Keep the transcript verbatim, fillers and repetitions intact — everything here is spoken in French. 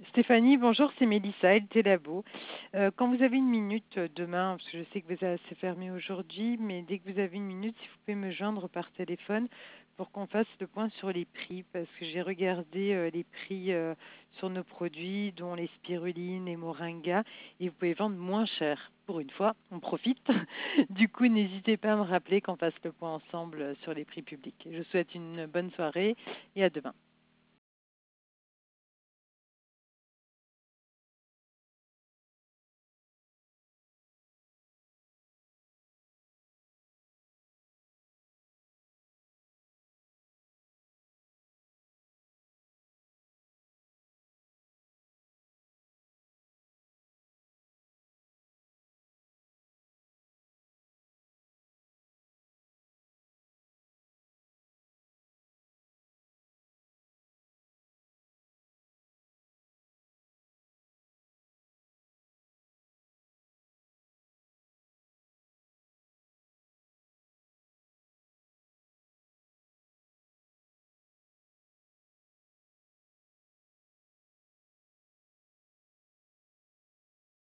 Stéphanie, bonjour, c'est Mélissa, L T Labo. Euh, quand vous avez une minute euh, demain, parce que je sais que vous êtes assez fermé aujourd'hui, mais dès que vous avez une minute, si vous pouvez me joindre par téléphone pour qu'on fasse le point sur les prix, parce que j'ai regardé euh, les prix euh, sur nos produits, dont les spirulines et moringa, et vous pouvez vendre moins cher. Pour une fois, on profite. Du coup, n'hésitez pas à me rappeler qu'on fasse le point ensemble euh, sur les prix publics. Je vous souhaite une bonne soirée et à demain.